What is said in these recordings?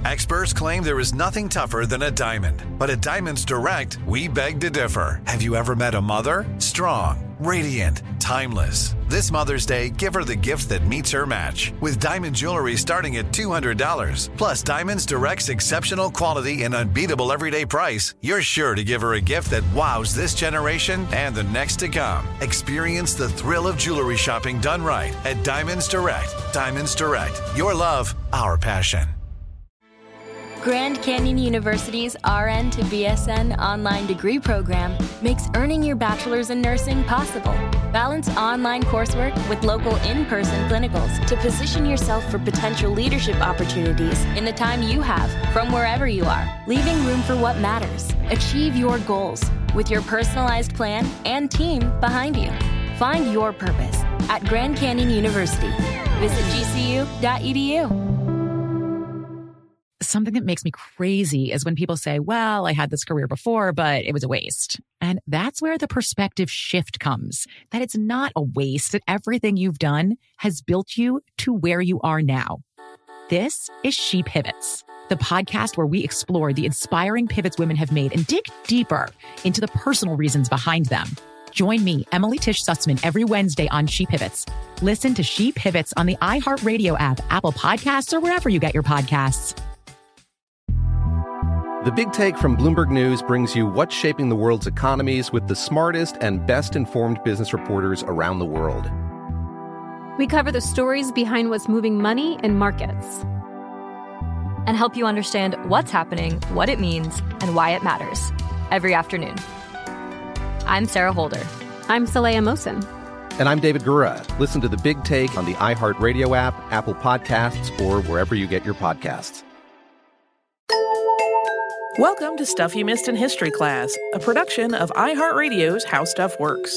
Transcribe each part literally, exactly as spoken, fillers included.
Experts claim there is nothing tougher than a diamond. But at Diamonds Direct, we beg to differ. Have you ever met a mother? Strong, radiant, timeless. This Mother's Day, give her the gift that meets her match. With diamond jewelry starting at two hundred dollars. Plus Diamonds Direct's exceptional quality and unbeatable everyday price, you're sure to give her a gift that wows this generation and the next to come. Experience the thrill of jewelry shopping done right at Diamonds Direct. Diamonds Direct. Your love, our passion. Grand Canyon University's R N to B S N online degree program makes earning your bachelor's in nursing possible. Balance online coursework with local in-person clinicals to position yourself for potential leadership opportunities in the time you have from wherever you are, leaving room for what matters. Achieve your goals with your personalized plan and team behind you. Find your purpose at Grand Canyon University. Visit G C U dot E D U. Something that makes me crazy is when people say, well, I had this career before, but it was a waste. And that's where the perspective shift comes, that it's not a waste, that everything you've done has built you to where you are now. This is She Pivots, the podcast where we explore the inspiring pivots women have made and dig deeper into the personal reasons behind them. Join me, Emily Tish Sussman, every Wednesday on She Pivots. Listen to She Pivots on the iHeartRadio app, Apple Podcasts, or wherever you get your podcasts. The Big Take from Bloomberg News brings you what's shaping the world's economies with the smartest and best-informed business reporters around the world. We cover the stories behind what's moving money and markets, and help you understand what's happening, what it means, and why it matters every afternoon. I'm Sarah Holder. I'm Saleha Mohsin. And I'm David Gura. Listen to The Big Take on the iHeartRadio app, Apple Podcasts, or wherever you get your podcasts. Welcome to Stuff You Missed in History Class, a production of iHeartRadio's How Stuff Works.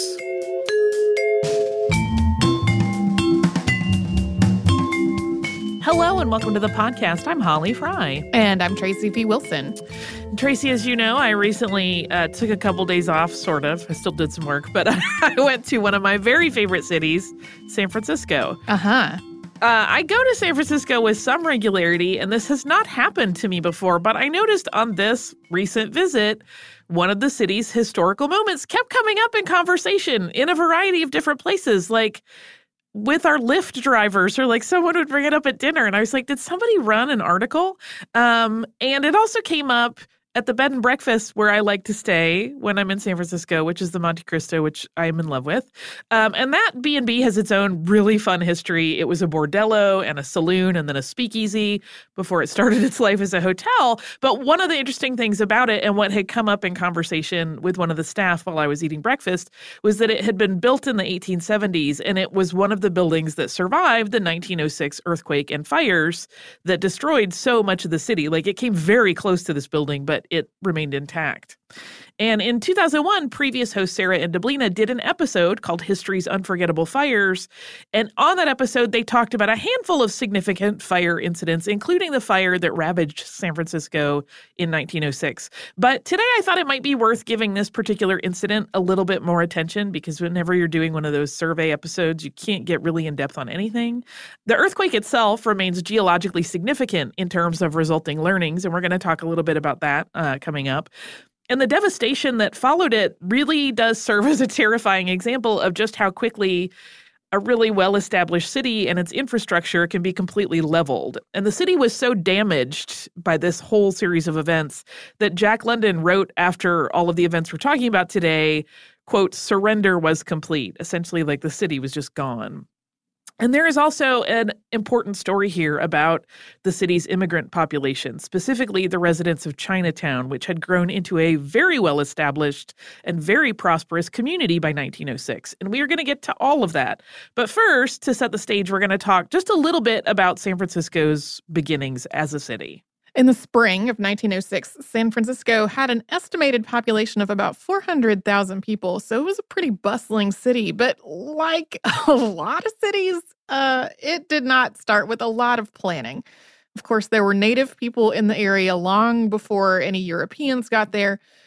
Hello and welcome to the podcast. I'm Holly Fry. And I'm Tracy P. Wilson. Tracy, as you know, I recently uh, took a couple days off, sort of. I still did some work, but I went to one of my very favorite cities, San Francisco. Uh-huh. Uh, I go to San Francisco with some regularity, and this has not happened to me before, but I noticed on this recent visit, one of the city's historical moments kept coming up in conversation in a variety of different places, like with our Lyft drivers, or like someone would bring it up at dinner, and I was like, did somebody run an article? Um, and it also came up at the bed and breakfast where I like to stay when I'm in San Francisco, which is the Monte Cristo, which I am in love with. Um, and that B and B has its own really fun history. It was a bordello and a saloon and then a speakeasy before it started its life as a hotel. But one of the interesting things about it, and what had come up in conversation with one of the staff while I was eating breakfast, was that it had been built in the eighteen seventies, and it was one of the buildings that survived the nineteen oh six earthquake and fires that destroyed so much of the city. Like, it came very close to this building, but it remained intact. And in two thousand one, previous host Sarah Indoblina did an episode called History's Unforgettable Fires. And on that episode, they talked about a handful of significant fire incidents, including the fire that ravaged San Francisco in nineteen oh six. But today I thought it might be worth giving this particular incident a little bit more attention, because whenever you're doing one of those survey episodes, you can't get really in depth on anything. The earthquake itself remains geologically significant in terms of resulting learnings, and we're going to talk a little bit about that uh, coming up. And the devastation that followed it really does serve as a terrifying example of just how quickly a really well-established city and its infrastructure can be completely leveled. And the city was so damaged by this whole series of events that Jack London wrote after all of the events we're talking about today, quote, "Surrender was complete." Essentially, like, the city was just gone. And there is also an important story here about the city's immigrant population, specifically the residents of Chinatown, which had grown into a very well-established and very prosperous community by nineteen oh six. And we are going to get to all of that. But first, to set the stage, we're going to talk just a little bit about San Francisco's beginnings as a city. In the spring of nineteen oh six, San Francisco had an estimated population of about four hundred thousand people, so it was a pretty bustling city. But like a lot of cities, uh, it did not start with a lot of planning. Of course, there were native people in the area long before any Europeans got there.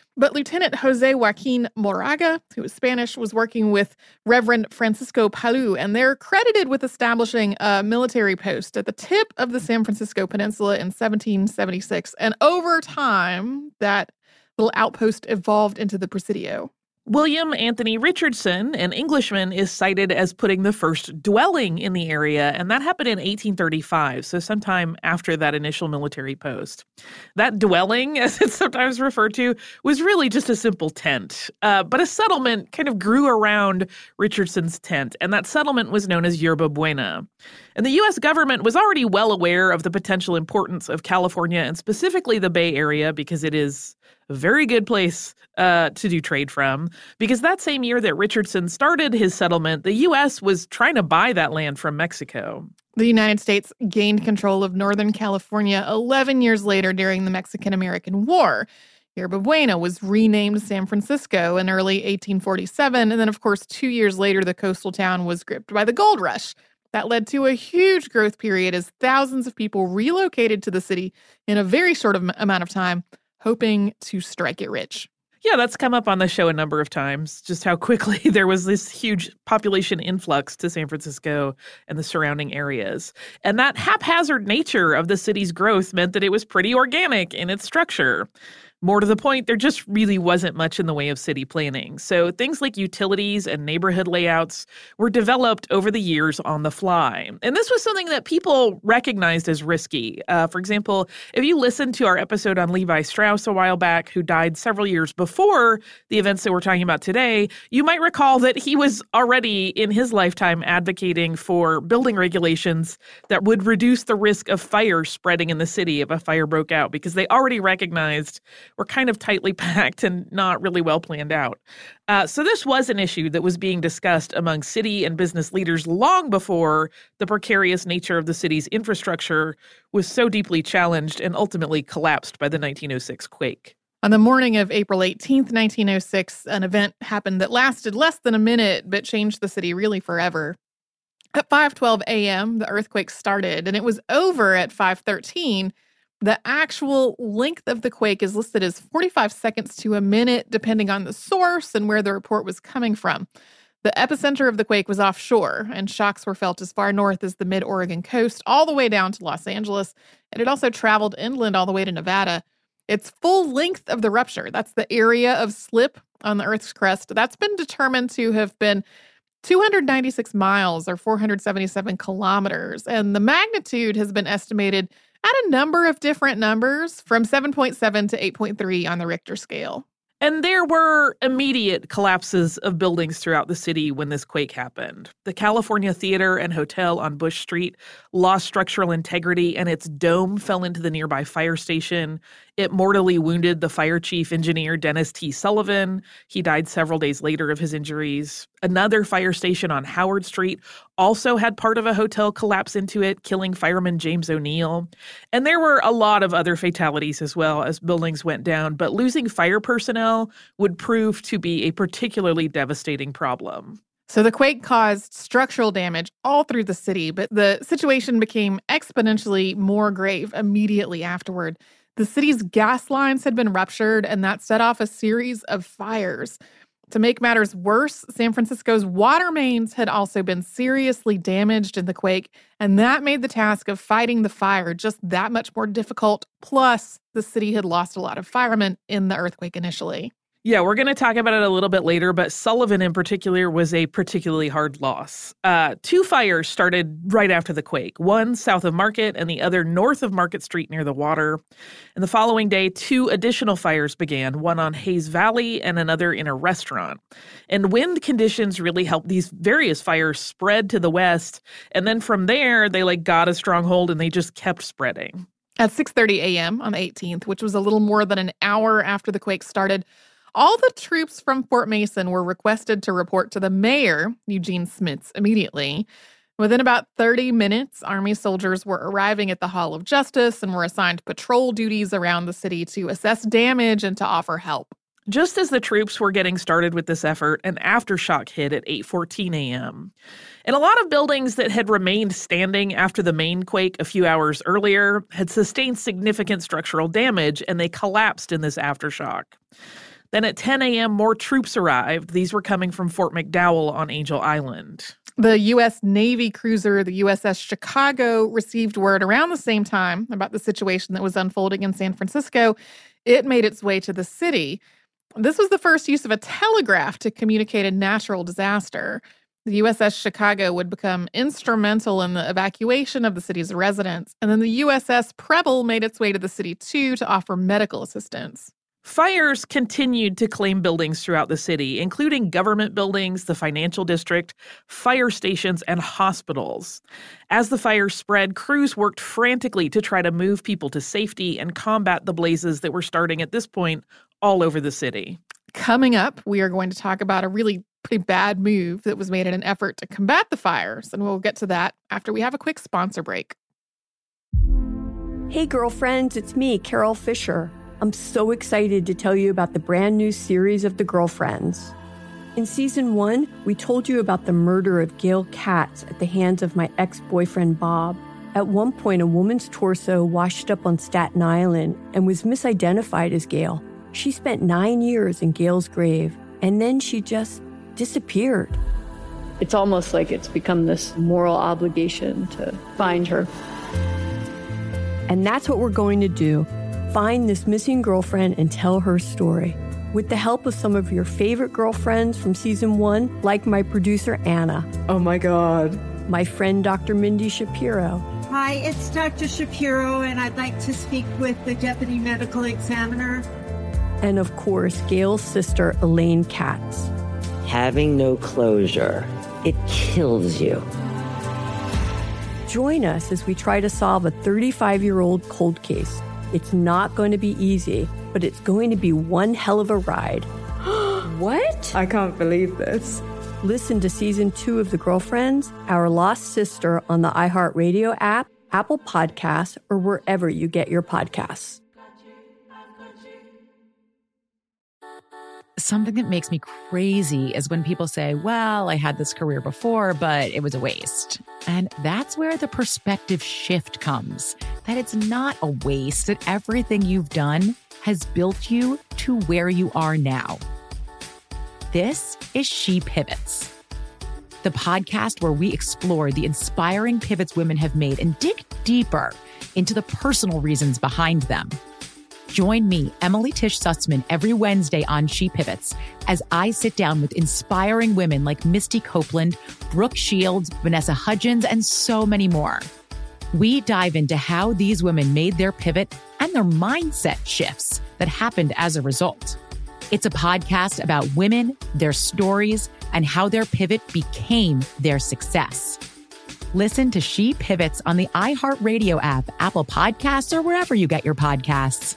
But Lieutenant Jose Joaquin Moraga, who was Spanish, was working with Reverend Francisco Palou, and they're credited with establishing a military post at the tip of the San Francisco Peninsula in seventeen seventy-six. And over time, that little outpost evolved into the Presidio. William Anthony Richardson, an Englishman, is cited as putting the first dwelling in the area, and that happened in eighteen thirty-five, so sometime after that initial military post. That dwelling, as it's sometimes referred to, was really just a simple tent, uh, but a settlement kind of grew around Richardson's tent, and that settlement was known as Yerba Buena. And the U S government was already well aware of the potential importance of California, and specifically the Bay Area, because it is a very good place uh, to do trade from, because that same year that Richardson started his settlement, the U S was trying to buy that land from Mexico. The United States gained control of Northern California eleven years later during the Mexican-American War. Yerba Buena was renamed San Francisco in early eighteen forty-seven, and then, of course, two years later, the coastal town was gripped by the gold rush. That led to a huge growth period as thousands of people relocated to the city in a very short of amount of time, hoping to strike it rich. Yeah, that's come up on the show a number of times, just how quickly there was this huge population influx to San Francisco and the surrounding areas. And that haphazard nature of the city's growth meant that it was pretty organic in its structure. More to the point, there just really wasn't much in the way of city planning. So things like utilities and neighborhood layouts were developed over the years on the fly. And this was something that people recognized as risky. Uh, for example, if you listen to our episode on Levi Strauss a while back, who died several years before the events that we're talking about today, you might recall that he was already in his lifetime advocating for building regulations that would reduce the risk of fire spreading in the city if a fire broke out, because they already recognized were kind of tightly packed and not really well planned out. Uh, so this was an issue that was being discussed among city and business leaders long before the precarious nature of the city's infrastructure was so deeply challenged and ultimately collapsed by the nineteen oh six quake. On the morning of April eighteenth, nineteen oh six, an event happened that lasted less than a minute but changed the city really forever. At five twelve a.m., the earthquake started, and it was over at five thirteen. The actual length of the quake is listed as forty-five seconds to a minute, depending on the source and where the report was coming from. The epicenter of the quake was offshore, and shocks were felt as far north as the mid-Oregon coast, all the way down to Los Angeles, and it also traveled inland all the way to Nevada. Its full length of the rupture, that's the area of slip on the Earth's crust, that's been determined to have been two hundred ninety-six miles, or four hundred seventy-seven kilometers, and the magnitude has been estimated at a number of different numbers, from seven point seven to eight point three on the Richter scale. And there were immediate collapses of buildings throughout the city when this quake happened. The California Theater and Hotel on Bush Street lost structural integrity, and its dome fell into the nearby fire station. It mortally wounded the fire chief engineer, Dennis T. Sullivan. He died several days later of his injuries. Another fire station on Howard Street also had part of a hotel collapse into it, killing fireman James O'Neill. And there were a lot of other fatalities as well as buildings went down, but losing fire personnel would prove to be a particularly devastating problem. So the quake caused structural damage all through the city, but the situation became exponentially more grave immediately afterward. The city's gas lines had been ruptured, and that set off a series of fires. To make matters worse, San Francisco's water mains had also been seriously damaged in the quake, and that made the task of fighting the fire just that much more difficult. Plus, the city had lost a lot of firemen in the earthquake initially. Yeah, we're going to talk about it a little bit later, but Sullivan in particular was a particularly hard loss. Uh, two fires started right after the quake, one south of Market and the other north of Market Street near the water. And the following day, two additional fires began, one on Hayes Valley and another in a restaurant. And wind conditions really helped these various fires spread to the west. And then from there, they like got a stronghold and they just kept spreading. At six thirty a.m. on the eighteenth, which was a little more than an hour after the quake started, all the troops from Fort Mason were requested to report to the mayor, Eugene Smits, immediately. Within about thirty minutes, Army soldiers were arriving at the Hall of Justice and were assigned patrol duties around the city to assess damage and to offer help. Just as the troops were getting started with this effort, an aftershock hit at eight fourteen a.m. And a lot of buildings that had remained standing after the main quake a few hours earlier had sustained significant structural damage, and they collapsed in this aftershock. Then at ten a.m., more troops arrived. These were coming from Fort McDowell on Angel Island. The U S Navy cruiser, the U S S Chicago, received word around the same time about the situation that was unfolding in San Francisco. It made its way to the city. This was the first use of a telegraph to communicate a natural disaster. The U S S Chicago would become instrumental in the evacuation of the city's residents, and then the U S S Preble made its way to the city, too, to offer medical assistance. Fires continued to claim buildings throughout the city, including government buildings, the financial district, fire stations, and hospitals. As the fires spread, crews worked frantically to try to move people to safety and combat the blazes that were starting at this point all over the city. Coming up, we are going to talk about a really pretty bad move that was made in an effort to combat the fires, and we'll get to that after we have a quick sponsor break. Hey, girlfriends, it's me, Carol Fisher. I'm so excited to tell you about the brand new series of The Girlfriends. In season one, we told you about the murder of Gail Katz at the hands of my ex-boyfriend, Bob. At one point, a woman's torso washed up on Staten Island and was misidentified as Gail. She spent nine years in Gail's grave, and then she just disappeared. It's almost like it's become this moral obligation to find her. And that's what we're going to do. Find this missing girlfriend and tell her story. With the help of some of your favorite girlfriends from season one, like my producer, Anna. Oh my God. My friend, Doctor Mindy Shapiro. Hi, it's Doctor Shapiro, and I'd like to speak with the deputy medical examiner. And of course, Gail's sister, Elaine Katz. Having no closure, it kills you. Join us as we try to solve a thirty-five-year-old cold case. It's not going to be easy, but it's going to be one hell of a ride. What? I can't believe this. Listen to season two of The Girlfriends, Our Lost Sister on the iHeartRadio app, Apple Podcasts, or wherever you get your podcasts. Something that makes me crazy is when people say, well, I had this career before, but it was a waste. And that's where the perspective shift comes, that it's not a waste, that everything you've done has built you to where you are now. This is She Pivots, the podcast where we explore the inspiring pivots women have made and dig deeper into the personal reasons behind them. Join me, Emily Tish Sussman, every Wednesday on She Pivots as I sit down with inspiring women like Misty Copeland, Brooke Shields, Vanessa Hudgens, and so many more. We dive into how these women made their pivot and their mindset shifts that happened as a result. It's a podcast about women, their stories, and how their pivot became their success. Listen to She Pivots on the iHeartRadio app, Apple Podcasts, or wherever you get your podcasts.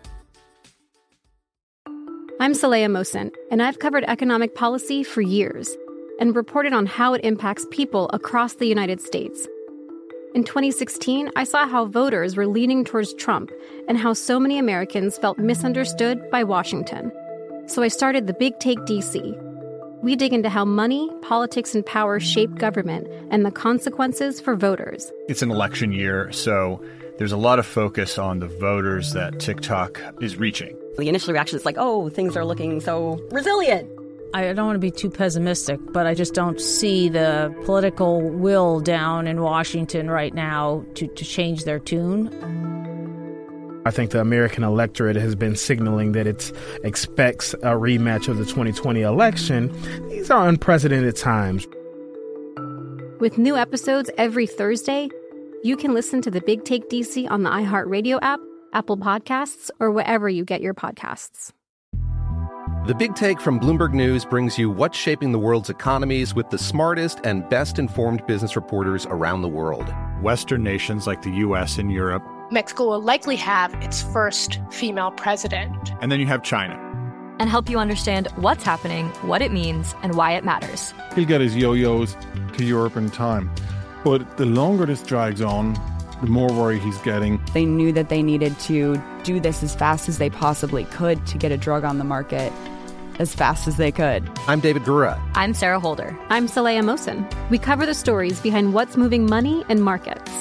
I'm Saleha Mohsin, and I've covered economic policy for years and reported on how it impacts people across the United States. In twenty sixteen, I saw how voters were leaning towards Trump and how so many Americans felt misunderstood by Washington. So I started the Big Take D C. We dig into how money, politics, and power shape government and the consequences for voters. It's an election year, so there's a lot of focus on the voters that TikTok is reaching. The initial reaction is like, oh, things are looking so resilient. I don't want to be too pessimistic, but I just don't see the political will down in Washington right now to, to change their tune. I think the American electorate has been signaling that it expects a rematch of the twenty twenty election. These are unprecedented times. With new episodes every Thursday, you can listen to the Big Take D C on the iHeartRadio app, Apple Podcasts, or wherever you get your podcasts. The Big Take from Bloomberg News brings you what's shaping the world's economies with the smartest and best-informed business reporters around the world. Western nations like the U S and Europe. Mexico will likely have its first female president. And then you have China. And help you understand what's happening, what it means, and why it matters. He'll get his yo-yos to Europe in time. But the longer this drags on, the more worry he's getting. They knew that they needed to do this as fast as they possibly could to get a drug on the market as fast as they could. I'm David Gura. I'm Sarah Holder. I'm Saleha Mohsin. We cover the stories behind what's moving money and markets.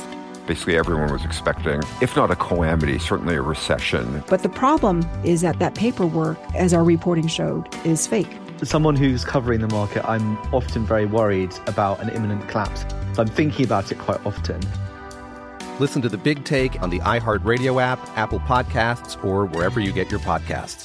Basically, everyone was expecting, if not a calamity, certainly a recession. But the problem is that that paperwork, as our reporting showed, is fake. As someone who's covering the market, I'm often very worried about an imminent collapse. So I'm thinking about it quite often. Listen to The Big Take on the iHeartRadio app, Apple Podcasts, or wherever you get your podcasts.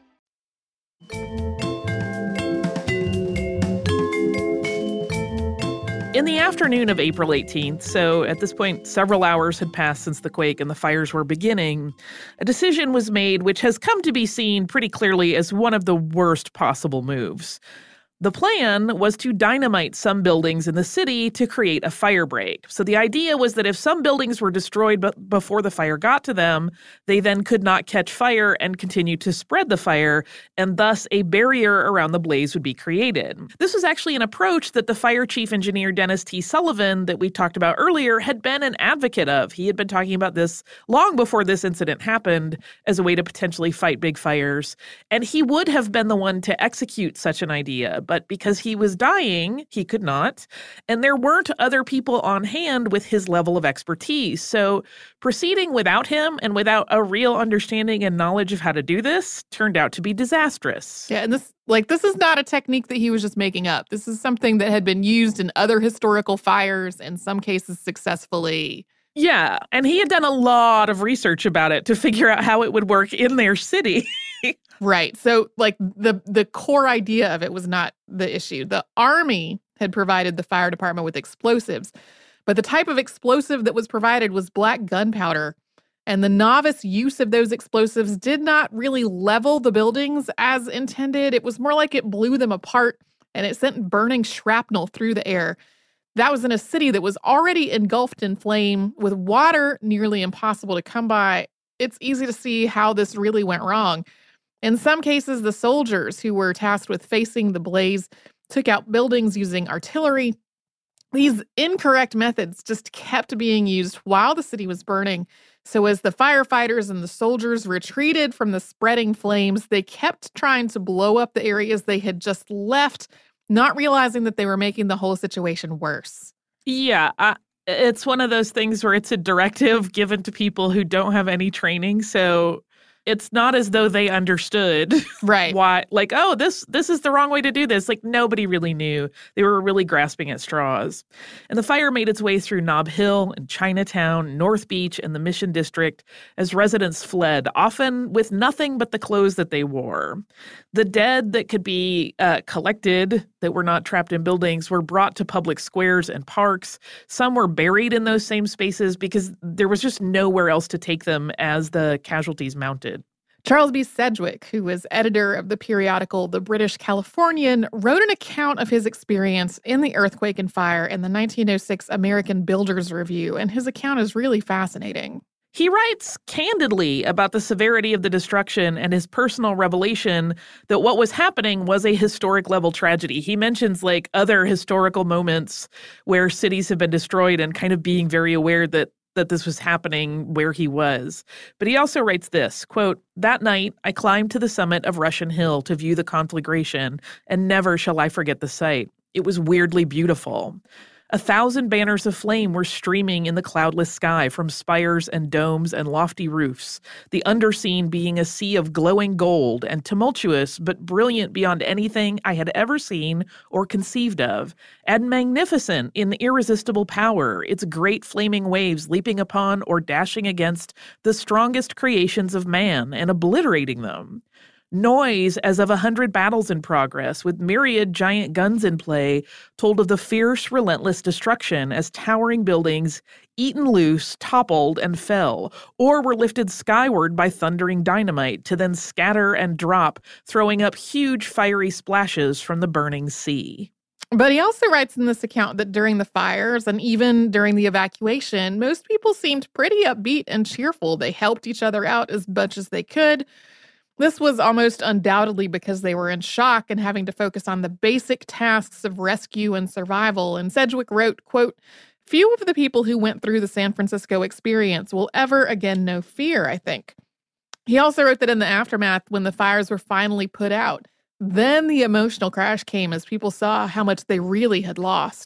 In the afternoon of April eighteenth, so at this point several hours had passed since the quake and the fires were beginning, a decision was made which has come to be seen pretty clearly as one of the worst possible moves. The plan was to dynamite some buildings in the city to create a fire break. So the idea was that if some buildings were destroyed b- before the fire got to them, they then could not catch fire and continue to spread the fire, and thus a barrier around the blaze would be created. This was actually an approach that the fire chief engineer Dennis T. Sullivan that we talked about earlier had been an advocate of. He had been talking about this long before this incident happened as a way to potentially fight big fires, and he would have been the one to execute such an idea. But because he was dying, he could not. And there weren't other people on hand with his level of expertise. So proceeding without him and without a real understanding and knowledge of how to do this turned out to be disastrous. Yeah, and this like this is not a technique that he was just making up. This is something that had been used in other historical fires, in some cases successfully. Yeah, and he had done a lot of research about it to figure out how it would work in their city. Right. So, like, the the core idea of it was not the issue. The Army had provided the fire department with explosives, but the type of explosive that was provided was black gunpowder. And the novice use of those explosives did not really level the buildings as intended. It was more like it blew them apart, and it sent burning shrapnel through the air. That was in a city that was already engulfed in flame, with water nearly impossible to come by. It's easy to see how this really went wrong. In some cases, the soldiers who were tasked with facing the blaze took out buildings using artillery. These incorrect methods just kept being used while the city was burning. So as the firefighters and the soldiers retreated from the spreading flames, they kept trying to blow up the areas they had just left, not realizing that they were making the whole situation worse. Yeah, uh, it's one of those things where it's a directive given to people who don't have any training. So it's not as though they understood right. why, like, oh, this this is the wrong way to do this. Like, nobody really knew. They were really grasping at straws. And the fire made its way through Nob Hill and Chinatown, North Beach, and the Mission District as residents fled, often with nothing but the clothes that they wore. The dead that could be uh, collected, that were not trapped in buildings, were brought to public squares and parks. Some were buried in those same spaces because there was just nowhere else to take them as the casualties mounted. Charles B. Sedgwick, who was editor of the periodical The British Californian, wrote an account of his experience in the earthquake and fire in the nineteen oh six American Builders Review, and his account is really fascinating. He writes candidly about the severity of the destruction and his personal revelation that what was happening was a historic level tragedy. He mentions like other historical moments where cities have been destroyed and kind of being very aware that that this was happening where he was. But he also writes this, quote, "That night, I climbed to the summit of Russian Hill to view the conflagration, and never shall I forget the sight. It was weirdly beautiful. A thousand banners of flame were streaming in the cloudless sky from spires and domes and lofty roofs, the underscene being a sea of glowing gold and tumultuous but brilliant beyond anything I had ever seen or conceived of, and magnificent in irresistible power, its great flaming waves leaping upon or dashing against the strongest creations of man and obliterating them. Noise as of a hundred battles in progress, with myriad giant guns in play, told of the fierce, relentless destruction as towering buildings, eaten loose, toppled, and fell, or were lifted skyward by thundering dynamite to then scatter and drop, throwing up huge fiery splashes from the burning sea." But he also writes in this account that during the fires and even during the evacuation, most people seemed pretty upbeat and cheerful. They helped each other out as much as they could. This was almost undoubtedly because they were in shock and having to focus on the basic tasks of rescue and survival. And Sedgwick wrote, quote, "Few of the people who went through the San Francisco experience will ever again know fear, I think." He also wrote that in the aftermath, when the fires were finally put out, then the emotional crash came as people saw how much they really had lost.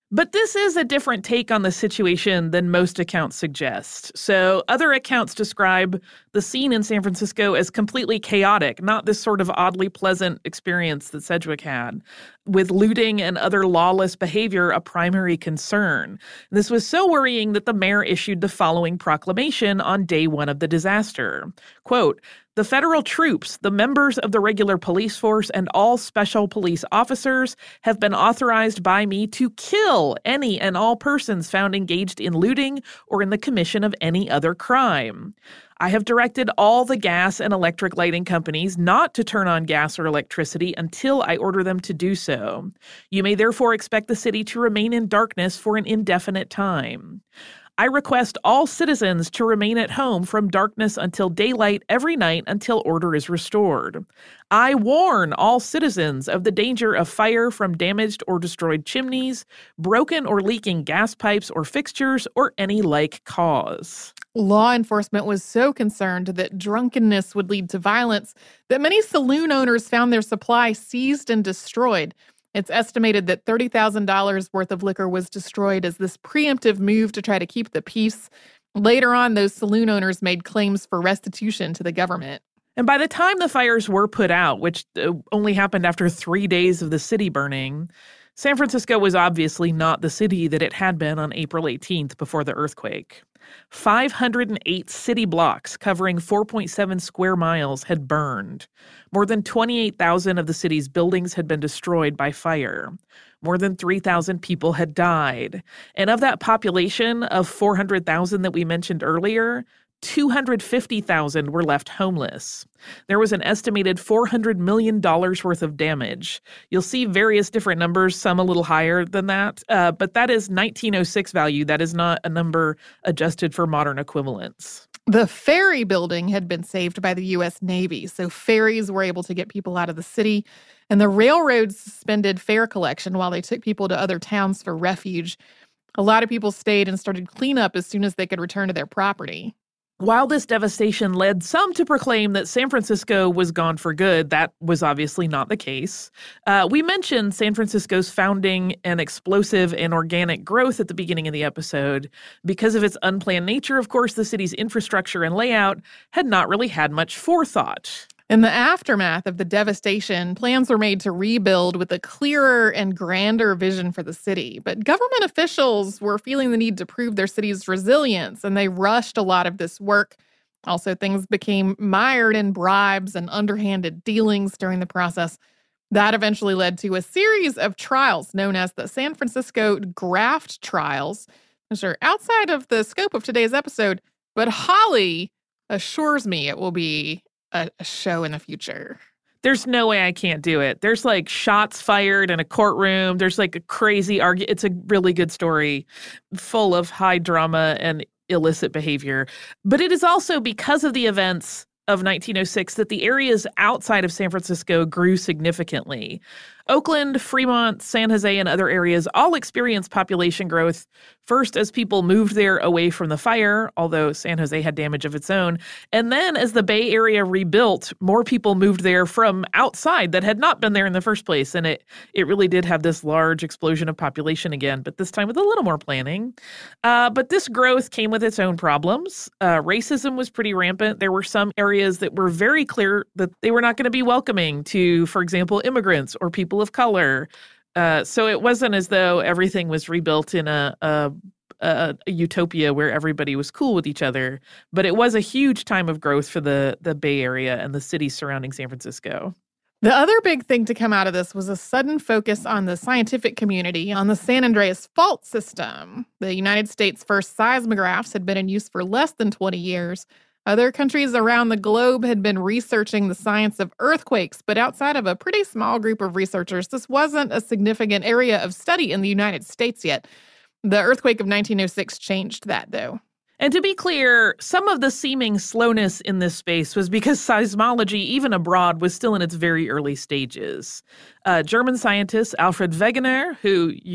But this is a different take on the situation than most accounts suggest. So other accounts describe the scene in San Francisco as completely chaotic, not this sort of oddly pleasant experience that Sedgwick had, with looting and other lawless behavior a primary concern. This was so worrying that the mayor issued the following proclamation on day one of the disaster. Quote, "The federal troops, the members of the regular police force, and all special police officers have been authorized by me to kill any and all persons found engaged in looting or in the commission of any other crime. I have directed all the gas and electric lighting companies not to turn on gas or electricity until I order them to do so. You may therefore expect the city to remain in darkness for an indefinite time. I request all citizens to remain at home from darkness until daylight every night until order is restored. I warn all citizens of the danger of fire from damaged or destroyed chimneys, broken or leaking gas pipes or fixtures, or any like cause." Law enforcement was so concerned that drunkenness would lead to violence that many saloon owners found their supply seized and destroyed. It's estimated that thirty thousand dollars worth of liquor was destroyed as this preemptive move to try to keep the peace. Later on, those saloon owners made claims for restitution to the government. And by the time the fires were put out, which only happened after three days of the city burning, San Francisco was obviously not the city that it had been on April eighteenth before the earthquake. five hundred eight city blocks covering four point seven square miles had burned. More than twenty-eight thousand of the city's buildings had been destroyed by fire. More than three thousand people had died. And of that population of four hundred thousand that we mentioned earlier, two hundred fifty thousand were left homeless. There was an estimated four hundred million dollars worth of damage. You'll see various different numbers, some a little higher than that, uh, but that is nineteen oh six value. That is not a number adjusted for modern equivalents. The ferry building had been saved by the U S Navy, so ferries were able to get people out of the city, and the railroads suspended fare collection while they took people to other towns for refuge. A lot of people stayed and started cleanup as soon as they could return to their property. While this devastation led some to proclaim that San Francisco was gone for good, that was obviously not the case. Uh, we mentioned San Francisco's founding and explosive and organic growth at the beginning of the episode. Because of its unplanned nature, of course, the city's infrastructure and layout had not really had much forethought. In the aftermath of the devastation, plans were made to rebuild with a clearer and grander vision for the city. But government officials were feeling the need to prove their city's resilience, and they rushed a lot of this work. Also, things became mired in bribes and underhanded dealings during the process. That eventually led to a series of trials known as the San Francisco Graft Trials, which are outside of the scope of today's episode, but Holly assures me it will be A, a show in the future. There's no way I can't do it. There's like shots fired in a courtroom. There's like a crazy argument. It's a really good story full of high drama and illicit behavior. But it is also because of the events of nineteen oh six that the areas outside of San Francisco grew significantly. Oakland, Fremont, San Jose, and other areas all experienced population growth, first as people moved there away from the fire, although San Jose had damage of its own, and then as the Bay Area rebuilt, more people moved there from outside that had not been there in the first place, and it it really did have this large explosion of population again, but this time with a little more planning. Uh, but this growth came with its own problems. Uh, racism was pretty rampant. There were some areas that were very clear that they were not going to be welcoming to, for example, immigrants or people of color. Uh, so it wasn't as though everything was rebuilt in a, a, a, a utopia where everybody was cool with each other. But it was a huge time of growth for the, the Bay Area and the cities surrounding San Francisco. The other big thing to come out of this was a sudden focus on the scientific community on the San Andreas Fault System. The United States' first seismographs had been in use for less than twenty years. Other countries around the globe had been researching the science of earthquakes, but outside of a pretty small group of researchers, this wasn't a significant area of study in the United States yet. The earthquake of nineteen oh six changed that, though. And to be clear, some of the seeming slowness in this space was because seismology, even abroad, was still in its very early stages. Uh, German scientist Alfred Wegener, who you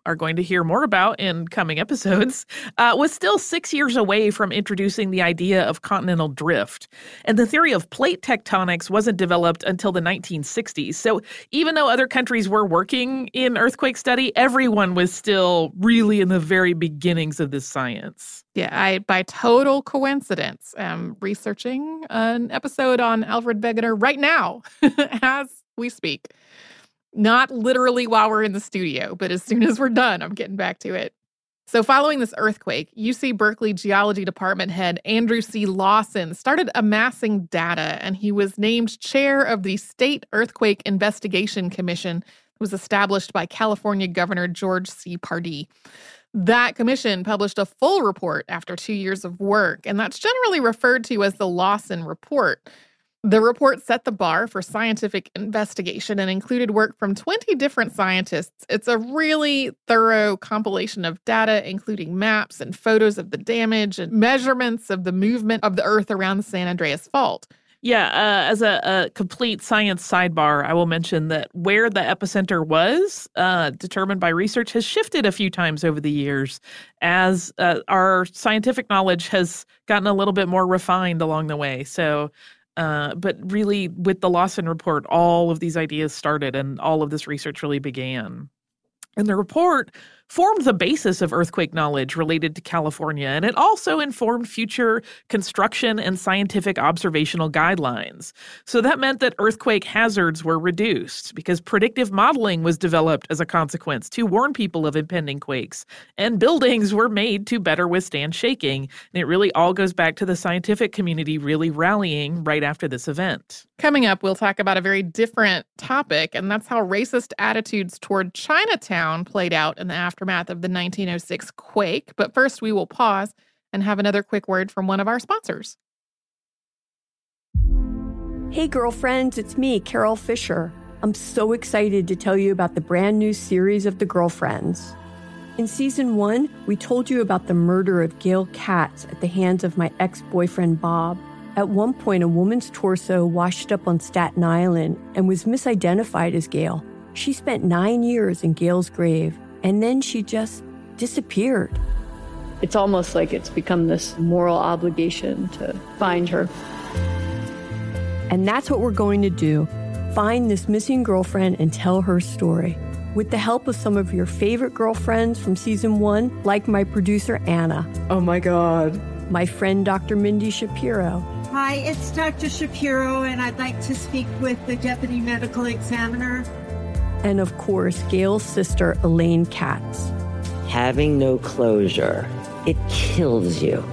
are going to hear more about in coming episodes, uh, was still six years away from introducing the idea of continental drift. And the theory of plate tectonics wasn't developed until the nineteen sixties. So even though other countries were working in earthquake study, everyone was still really in the very beginnings of this science. Yeah, I, by total coincidence, am researching an episode on Alfred Wegener right now as we speak. Not literally while we're in the studio, but as soon as we're done, I'm getting back to it. So following this earthquake, U C Berkeley Geology Department head Andrew C. Lawson started amassing data, and he was named chair of the State Earthquake Investigation Commission that was established by California Governor George C. Pardee. That commission published a full report after two years of work, and that's generally referred to as the Lawson Report. The report set the bar for scientific investigation and included work from twenty different scientists. It's a really thorough compilation of data, including maps and photos of the damage and measurements of the movement of the Earth around the San Andreas Fault. Yeah, uh, as a, a complete science sidebar, I will mention that where the epicenter was, uh, determined by research, has shifted a few times over the years as uh, our scientific knowledge has gotten a little bit more refined along the way. So, uh, but really, with the Lawson Report, all of these ideas started and all of this research really began. And the report formed the basis of earthquake knowledge related to California, and it also informed future construction and scientific observational guidelines. So that meant that earthquake hazards were reduced because predictive modeling was developed as a consequence to warn people of impending quakes, and buildings were made to better withstand shaking. And it really all goes back to the scientific community really rallying right after this event. Coming up, we'll talk about a very different topic, and that's how racist attitudes toward Chinatown played out in the aftermath of the nineteen oh six quake. But first, we will pause and have another quick word from one of our sponsors. Hey, girlfriends, it's me, Carol Fisher. I'm so excited to tell you about the brand new series of The Girlfriends. In season one, we told you about the murder of Gail Katz at the hands of my ex-boyfriend, Bob. At one point, a woman's torso washed up on Staten Island and was misidentified as Gail. She spent nine years in Gail's grave, and then she just disappeared. It's almost like it's become this moral obligation to find her. And that's what we're going to do. Find this missing girlfriend and tell her story. With the help of some of your favorite girlfriends from season one, like my producer, Anna. Oh my God. My friend, Doctor Mindy Shapiro. Hi, it's Doctor Shapiro, and I'd like to speak with the Deputy Medical Examiner. And of course, Gail's sister, Elaine Katz. Having no closure, it kills you.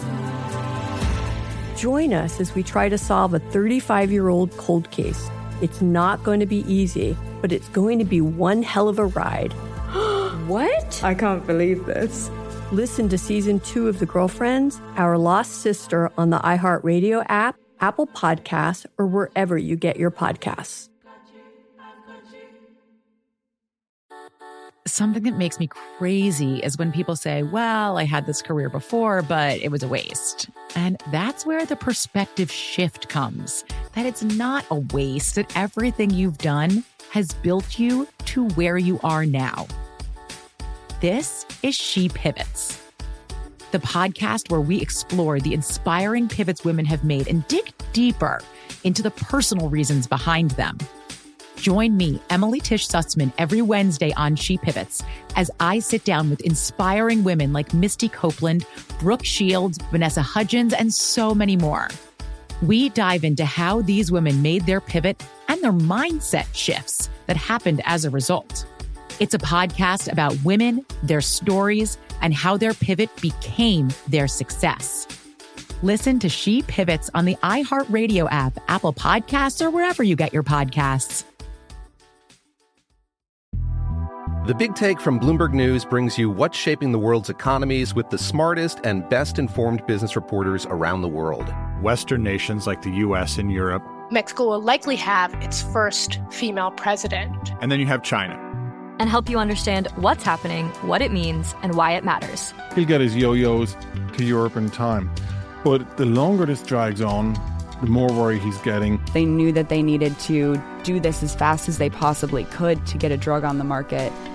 Join us as we try to solve a thirty-five-year-old cold case. It's not going to be easy, but it's going to be one hell of a ride. What? I can't believe this. Listen to season two of The Girlfriends, Our Lost Sister on the iHeartRadio app, Apple Podcasts, or wherever you get your podcasts. Something that makes me crazy is when people say, well, I had this career before, but it was a waste. And that's where the perspective shift comes, that it's not a waste, that everything you've done has built you to where you are now. This is She Pivots, the podcast where we explore the inspiring pivots women have made and dig deeper into the personal reasons behind them. Join me, Emily Tish Sussman, every Wednesday on She Pivots as I sit down with inspiring women like Misty Copeland, Brooke Shields, Vanessa Hudgens, and so many more. We dive into how these women made their pivot and their mindset shifts that happened as a result. It's a podcast about women, their stories, and how their pivot became their success. Listen to She Pivots on the iHeartRadio app, Apple Podcasts, or wherever you get your podcasts. The Big Take from Bloomberg News brings you what's shaping the world's economies with the smartest and best-informed business reporters around the world. Western nations like the U S and Europe. Mexico will likely have its first female president. And then you have China. And help you understand what's happening, what it means, and why it matters. He'll get his yo-yos to Europe in time. But the longer this drags on, the more worry he's getting. They knew that they needed to do this as fast as they possibly could to get a drug on the market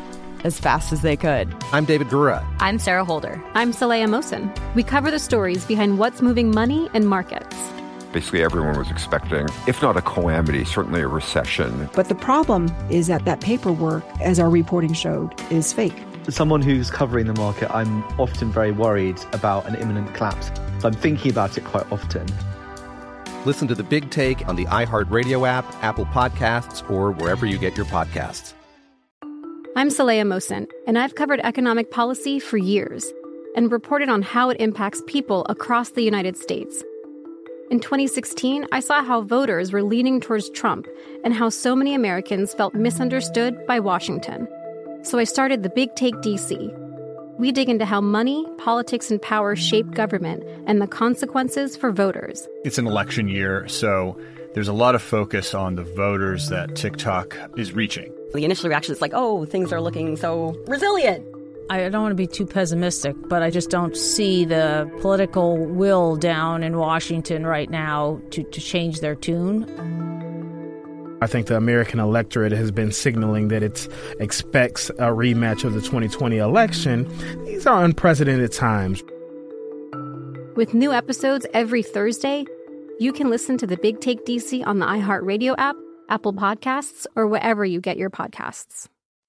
as fast as they could. I'm David Gura. I'm Sarah Holder. I'm Saleha Mohsin. We cover the stories behind what's moving money and markets. Basically, everyone was expecting, if not a calamity, certainly a recession. But the problem is that that paperwork, as our reporting showed, is fake. As someone who's covering the market, I'm often very worried about an imminent collapse. So I'm thinking about it quite often. Listen to The Big Take on the iHeartRadio app, Apple Podcasts, or wherever you get your podcasts. I'm Saleha Mohsin, and I've covered economic policy for years and reported on how it impacts people across the United States. In twenty sixteen, I saw how voters were leaning towards Trump and how so many Americans felt misunderstood by Washington. So I started The Big Take D C. We dig into how money, politics, and power shape government and the consequences for voters. It's an election year, so there's a lot of focus on the voters that TikTok is reaching. The initial reaction is like, oh, things are looking so resilient. I don't want to be too pessimistic, but I just don't see the political will down in Washington right now to, to change their tune. I think the American electorate has been signaling that it expects a rematch of the twenty twenty election. These are unprecedented times. With new episodes every Thursday, you can listen to The Big Take D C on the iHeartRadio app, Apple Podcasts, or wherever you get your podcasts.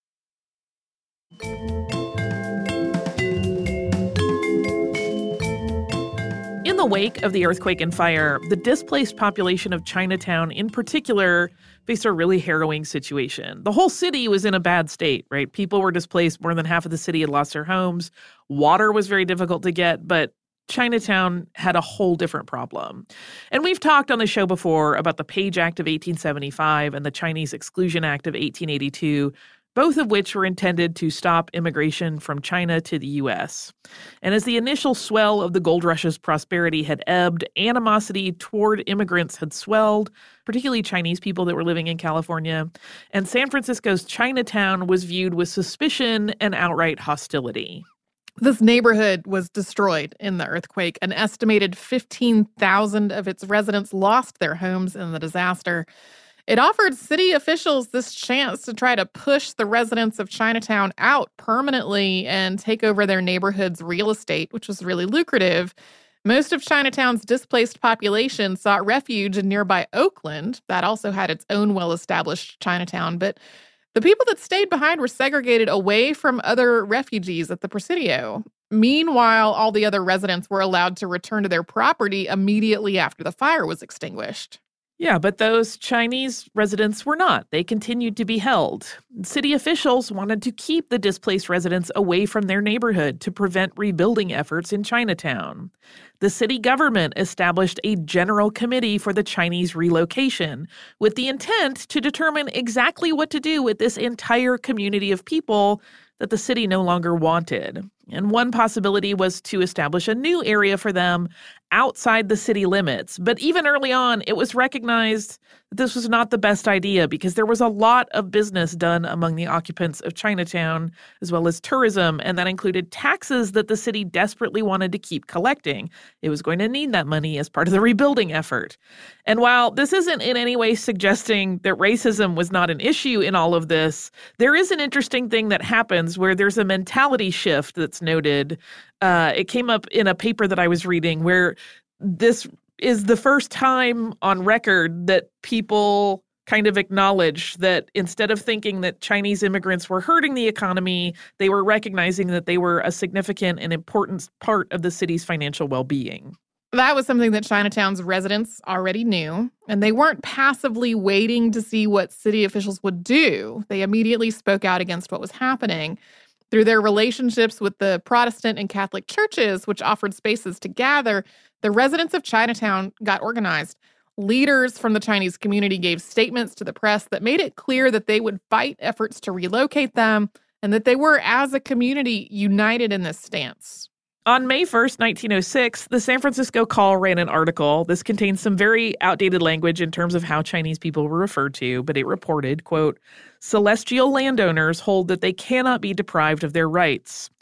In the wake of the earthquake and fire, the displaced population of Chinatown in particular faced a really harrowing situation. The whole city was in a bad state, right? People were displaced. More than half of the city had lost their homes. Water was very difficult to get, but Chinatown had a whole different problem. And we've talked on the show before about the Page Act of eighteen seventy-five and the Chinese Exclusion Act of eighteen eighty-two, both of which were intended to stop immigration from China to the U S. And as the initial swell of the gold rush's prosperity had ebbed, animosity toward immigrants had swelled, particularly Chinese people that were living in California. And San Francisco's Chinatown was viewed with suspicion and outright hostility. This neighborhood was destroyed in the earthquake. An estimated fifteen thousand of its residents lost their homes in the disaster. It offered city officials this chance to try to push the residents of Chinatown out permanently and take over their neighborhood's real estate, which was really lucrative. Most of Chinatown's displaced population sought refuge in nearby Oakland. That also had its own well-established Chinatown, but the people that stayed behind were segregated away from other refugees at the Presidio. Meanwhile, all the other residents were allowed to return to their property immediately after the fire was extinguished. Yeah, but those Chinese residents were not. They continued to be held. City officials wanted to keep the displaced residents away from their neighborhood to prevent rebuilding efforts in Chinatown. The city government established a general committee for the Chinese relocation with the intent to determine exactly what to do with this entire community of people that the city no longer wanted. And one possibility was to establish a new area for them outside the city limits. But even early on, it was recognized that this was not the best idea because there was a lot of business done among the occupants of Chinatown, as well as tourism, and that included taxes that the city desperately wanted to keep collecting. It was going to need that money as part of the rebuilding effort. And while this isn't in any way suggesting that racism was not an issue in all of this, there is an interesting thing that happens where there's a mentality shift that's noted. Uh, it came up in a paper that I was reading where this is the first time on record that people kind of acknowledge that instead of thinking that Chinese immigrants were hurting the economy, they were recognizing that they were a significant and important part of the city's financial well-being. That was something that Chinatown's residents already knew, and they weren't passively waiting to see what city officials would do. They immediately spoke out against what was happening. Through their relationships with the Protestant and Catholic churches, which offered spaces to gather, the residents of Chinatown got organized. Leaders from the Chinese community gave statements to the press that made it clear that they would fight efforts to relocate them and that they were, as a community, united in this stance. On May first, nineteen oh six, the San Francisco Call ran an article. This contains some very outdated language in terms of how Chinese people were referred to, but it reported, quote, "Celestial landowners hold that they cannot be deprived of their rights.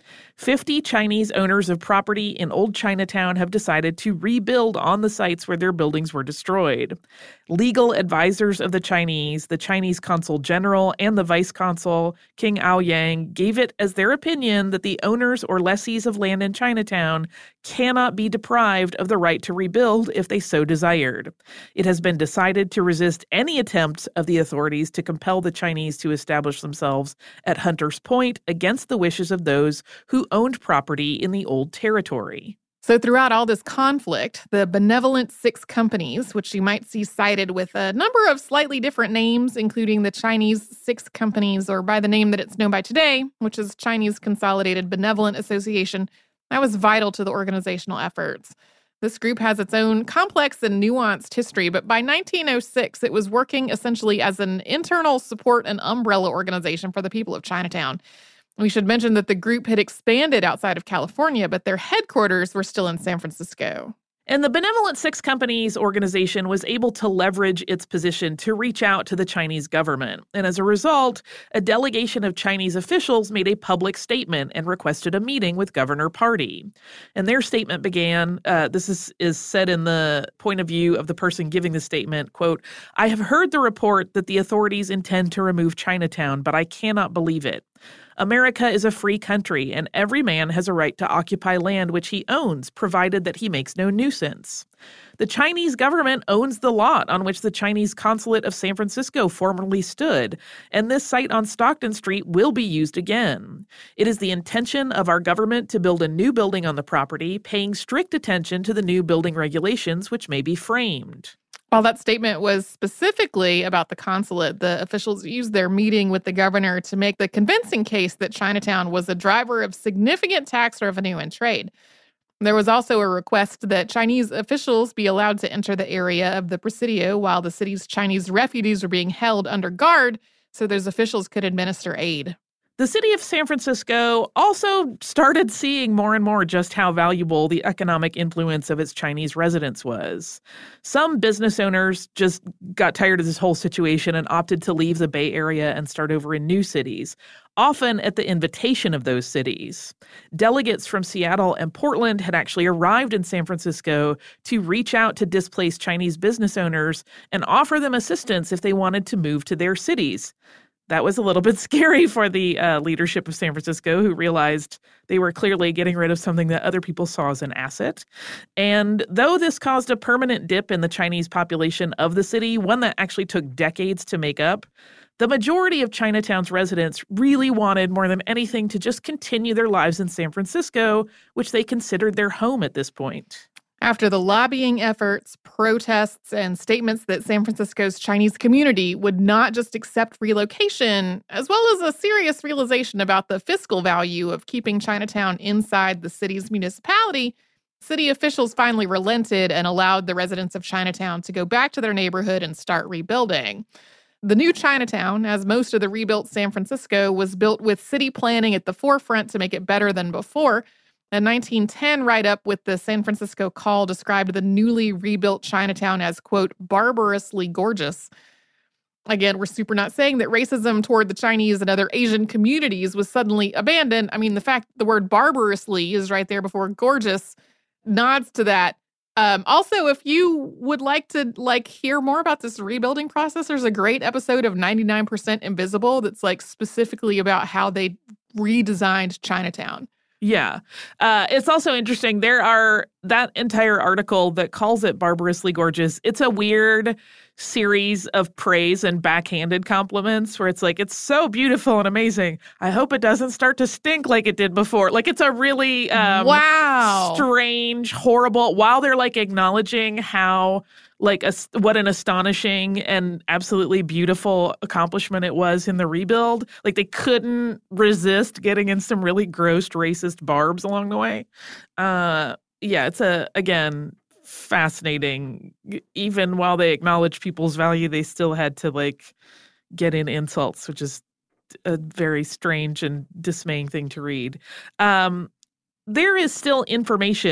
fifty Chinese owners of property in Old Chinatown have decided to rebuild on the sites where their buildings were destroyed. Legal advisors of the Chinese, the Chinese consul general, and the vice consul, King Aoyang, gave it as their opinion that the owners or lessees of land in Chinatown cannot be deprived of the right to rebuild if they so desired. It has been decided to resist any attempt of the authorities to compel the Chinese to establish themselves at Hunter's Point against the wishes of those who owned property in the old territory. So throughout all this conflict, the Benevolent Six Companies, which you might see cited with a number of slightly different names, including the Chinese Six Companies, or by the name that it's known by today, which is Chinese Consolidated Benevolent Association, that was vital to the organizational efforts. This group has its own complex and nuanced history, but by nineteen oh six, it was working essentially as an internal support and umbrella organization for the people of Chinatown. We should mention that the group had expanded outside of California, but their headquarters were still in San Francisco. And the Benevolent Six Companies organization was able to leverage its position to reach out to the Chinese government. And as a result, a delegation of Chinese officials made a public statement and requested a meeting with Governor Party. And their statement began, uh, this is, is said in the point of view of the person giving the statement, quote, "I have heard the report that the authorities intend to remove Chinatown, but I cannot believe it. America is a free country, and every man has a right to occupy land which he owns, provided that he makes no nuisance. The Chinese government owns the lot on which the Chinese consulate of San Francisco formerly stood, and this site on Stockton Street will be used again. It is the intention of our government to build a new building on the property, paying strict attention to the new building regulations which may be framed." While that statement was specifically about the consulate, the officials used their meeting with the governor to make the convincing case that Chinatown was a driver of significant tax revenue and trade. There was also a request that Chinese officials be allowed to enter the area of the Presidio while the city's Chinese refugees were being held under guard so those officials could administer aid. The city of San Francisco also started seeing more and more just how valuable the economic influence of its Chinese residents was. Some business owners just got tired of this whole situation and opted to leave the Bay Area and start over in new cities, often at the invitation of those cities. Delegates from Seattle and Portland had actually arrived in San Francisco to reach out to displaced Chinese business owners and offer them assistance if they wanted to move to their cities. That was a little bit scary for the uh, leadership of San Francisco, who realized they were clearly getting rid of something that other people saw as an asset. And though this caused a permanent dip in the Chinese population of the city, one that actually took decades to make up, the majority of Chinatown's residents really wanted more than anything to just continue their lives in San Francisco, which they considered their home at this point. After the lobbying efforts, protests, and statements that San Francisco's Chinese community would not just accept relocation, as well as a serious realization about the fiscal value of keeping Chinatown inside the city's municipality, city officials finally relented and allowed the residents of Chinatown to go back to their neighborhood and start rebuilding. The new Chinatown, as most of the rebuilt San Francisco, was built with city planning at the forefront to make it better than before. A nineteen ten write-up with the San Francisco Call described the newly rebuilt Chinatown as, quote, barbarously gorgeous. Again, we're super not saying that racism toward the Chinese and other Asian communities was suddenly abandoned. I mean, the fact the word barbarously is right there before gorgeous nods to that. Um, also, if you would like to like hear more about this rebuilding process, there's a great episode of ninety-nine percent Invisible that's like specifically about how they redesigned Chinatown. Yeah. Uh, it's also interesting. There are that entire article that calls it barbarously gorgeous. It's a weird series of praise and backhanded compliments where it's like, it's so beautiful and amazing. I hope it doesn't start to stink like it did before. Like, it's a really um, wow. strange, horrible, while they're like acknowledging how like a, what an astonishing and absolutely beautiful accomplishment it was in the rebuild. Like, they couldn't resist getting in some really gross, racist barbs along the way. Uh, yeah, it's a, again, fascinating. Even while they acknowledge people's value, they still had to like get in insults, which is a very strange and dismaying thing to read. Um, there is still information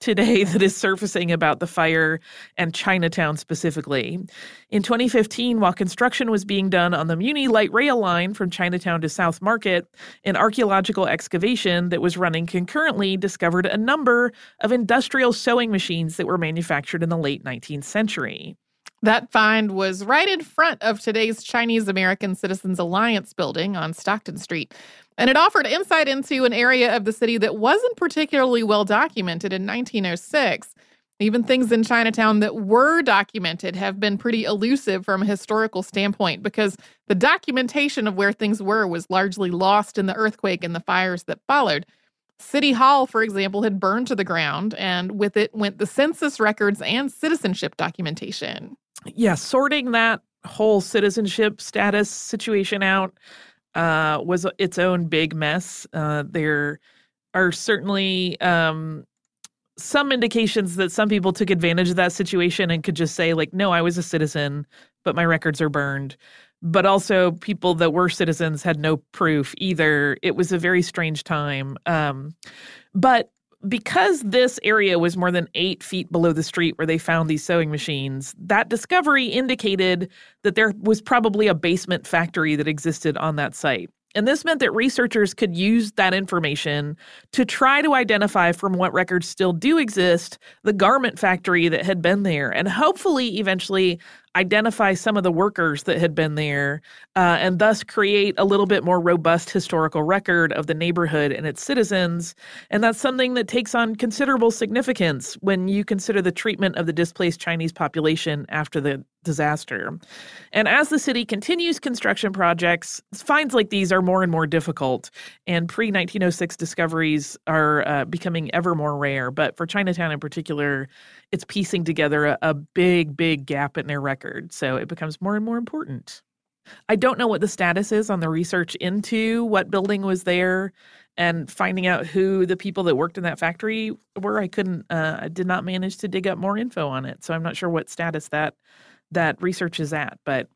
today that is surfacing about the fire and Chinatown specifically. In twenty fifteen, while construction was being done on the Muni Light Rail line from Chinatown to South Market, an archaeological excavation that was running concurrently discovered a number of industrial sewing machines that were manufactured in the late nineteenth century. That find was right in front of today's Chinese American Citizens Alliance building on Stockton Street. And it offered insight into an area of the city that wasn't particularly well documented in nineteen oh six. Even things in Chinatown that were documented have been pretty elusive from a historical standpoint because the documentation of where things were was largely lost in the earthquake and the fires that followed. City Hall, for example, had burned to the ground, and with it went the census records and citizenship documentation. Yeah, sorting that whole citizenship status situation out uh, was its own big mess. Uh, there are certainly um, some indications that some people took advantage of that situation and could just say, like, no, I was a citizen, but my records are burned. But also people that were citizens had no proof either. It was a very strange time. Um, but because this area was more than eight feet below the street where they found these sewing machines, that discovery indicated that there was probably a basement factory that existed on that site. And this meant that researchers could use that information to try to identify from what records still do exist the garment factory that had been there, and hopefully eventually identify some of the workers that had been there, uh, and thus create a little bit more robust historical record of the neighborhood and its citizens. And that's something that takes on considerable significance when you consider the treatment of the displaced Chinese population after the disaster. And as the city continues construction projects, finds like these are more and more difficult, and pre nineteen oh six discoveries are uh, becoming ever more rare. But for Chinatown in particular, it's piecing together a, a big, big gap in their record. So it becomes more and more important. I don't know what the status is on the research into what building was there and finding out who the people that worked in that factory were. I couldn't, uh, I did not manage to dig up more info on it. So I'm not sure what status that that research is at, but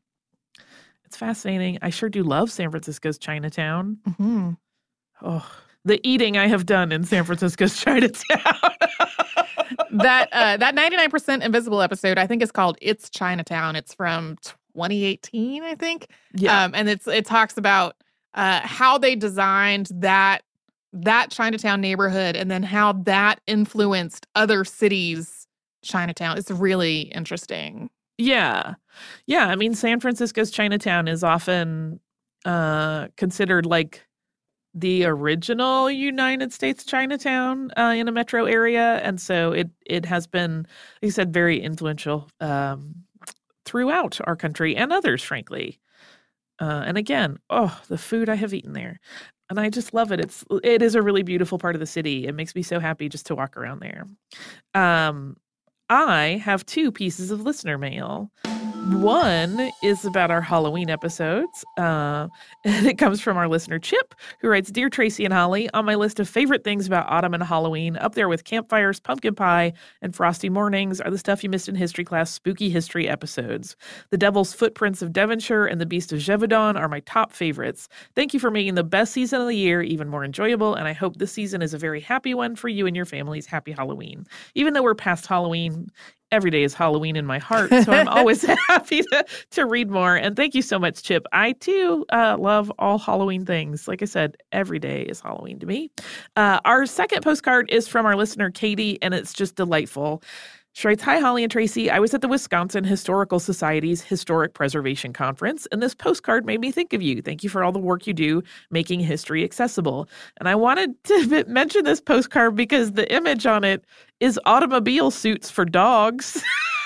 it's fascinating. I sure do love San Francisco's Chinatown. Mm-hmm. Oh, the eating I have done in San Francisco's Chinatown. that uh, that ninety-nine percent Invisible episode, I think, is called It's Chinatown. It's from twenty eighteen, I think. Yeah. Um, and it's it talks about uh, how they designed that that Chinatown neighborhood and then how that influenced other cities' Chinatown. It's really interesting. Yeah. Yeah. I mean, San Francisco's Chinatown is often uh, considered like the original United States Chinatown uh, in a metro area. And so it it has been, like you said, very influential um, throughout our country and others, frankly. Uh, and again, oh, the food I have eaten there. And I just love it. It's it is a really beautiful part of the city. It makes me so happy just to walk around there. Um, I have two pieces of listener mail. One is about our Halloween episodes, uh, and it comes from our listener, Chip, who writes, Dear Tracy and Holly, on my list of favorite things about autumn and Halloween, up there with campfires, pumpkin pie, and frosty mornings are the stuff you missed in history class spooky history episodes. The Devil's Footprints of Devonshire and The Beast of Gévaudan are my top favorites. Thank you for making the best season of the year even more enjoyable, and I hope this season is a very happy one for you and your families. Happy Halloween. Even though we're past Halloween, every day is Halloween in my heart, so I'm always happy to, to read more. And thank you so much, Chip. I, too, uh, love all Halloween things. Like I said, every day is Halloween to me. Uh, our second postcard is from our listener, Katie, and it's just delightful. She writes, Hi, Holly and Tracy. I was at the Wisconsin Historical Society's Historic Preservation Conference, and this postcard made me think of you. Thank you for all the work you do making history accessible. And I wanted to mention this postcard because the image on it is automobile suits for dogs.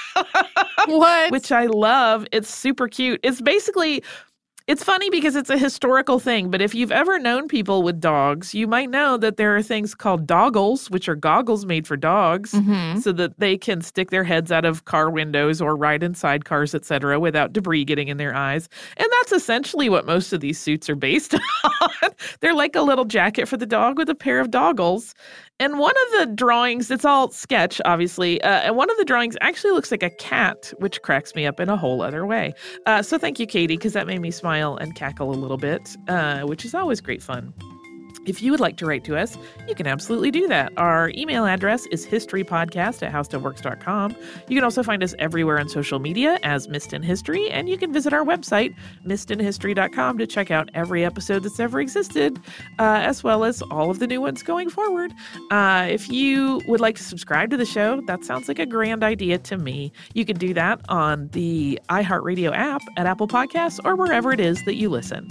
What? Which I love. It's super cute. It's basically... It's funny because it's a historical thing, but if you've ever known people with dogs, you might know that there are things called doggles, which are goggles made for dogs, mm-hmm. so that they can stick their heads out of car windows or ride inside cars, et cetera, without debris getting in their eyes. And that's essentially what most of these suits are based on. They're like a little jacket for the dog with a pair of doggles. And one of the drawings, it's all sketch, obviously, uh, and one of the drawings actually looks like a cat, which cracks me up in a whole other way. Uh, so thank you, Katie, because that made me smile and cackle a little bit, uh, which is always great fun. If you would like to write to us, you can absolutely do that. Our email address is historypodcast at howstuffworks dot com. You can also find us everywhere on social media as Missed in History, and you can visit our website, missed in history dot com, to check out every episode that's ever existed, uh, as well as all of the new ones going forward. Uh, if you would like to subscribe to the show, that sounds like a grand idea to me. You can do that on the iHeartRadio app, at Apple Podcasts, or wherever it is that you listen.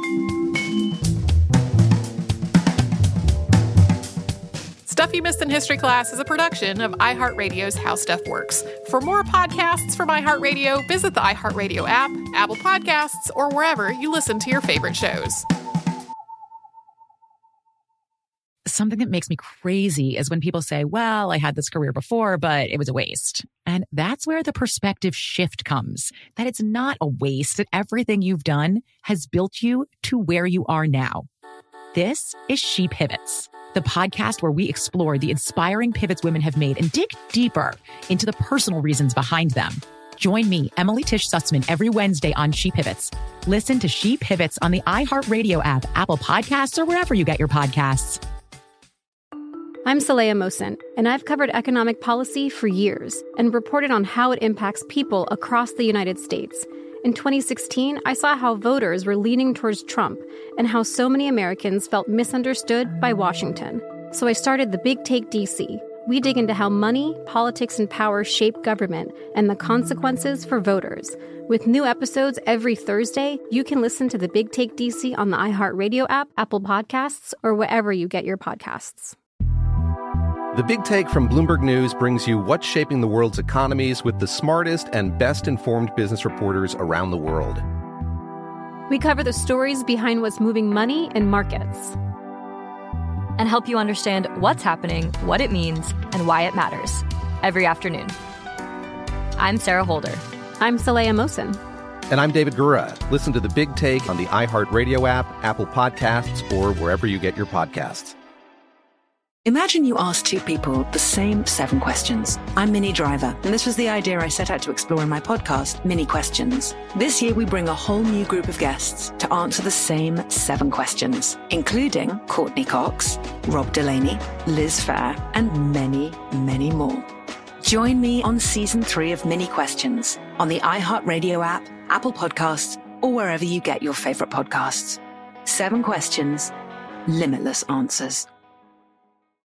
Stuff You Missed in History Class is a production of iHeartRadio's How Stuff Works. For more podcasts from iHeartRadio, visit the iHeartRadio app, Apple Podcasts, or wherever you listen to your favorite shows. Something that makes me crazy is when people say, well, I had this career before, but it was a waste. And that's where the perspective shift comes, that it's not a waste, that everything you've done has built you to where you are now. This is She Pivots, the podcast where we explore the inspiring pivots women have made and dig deeper into the personal reasons behind them. Join me, Emily Tish Sussman, every Wednesday on She Pivots. Listen to She Pivots on the iHeartRadio app, Apple Podcasts, or wherever you get your podcasts. I'm Saleha Mohsin, and I've covered economic policy for years and reported on how it impacts people across the United States. In twenty sixteen, I saw how voters were leaning towards Trump and how so many Americans felt misunderstood by Washington. So I started The Big Take D C. We dig into how money, politics, and power shape government and the consequences for voters. With new episodes every Thursday, you can listen to The Big Take D C on the iHeartRadio app, Apple Podcasts, or wherever you get your podcasts. The Big Take from Bloomberg News brings you what's shaping the world's economies with the smartest and best-informed business reporters around the world. We cover the stories behind what's moving money and markets, and help you understand what's happening, what it means, and why it matters every afternoon. I'm Sarah Holder. I'm Saleha Mohsin. And I'm David Gura. Listen to The Big Take on the iHeartRadio app, Apple Podcasts, or wherever you get your podcasts. Imagine you ask two people the same seven questions. I'm Minnie Driver, and this was the idea I set out to explore in my podcast, Minnie Questions. This year, we bring a whole new group of guests to answer the same seven questions, including Courtney Cox, Rob Delaney, Liz Phair, and many, many more. Join me on season three of Minnie Questions on the iHeartRadio app, Apple Podcasts, or wherever you get your favorite podcasts. Seven questions, limitless answers.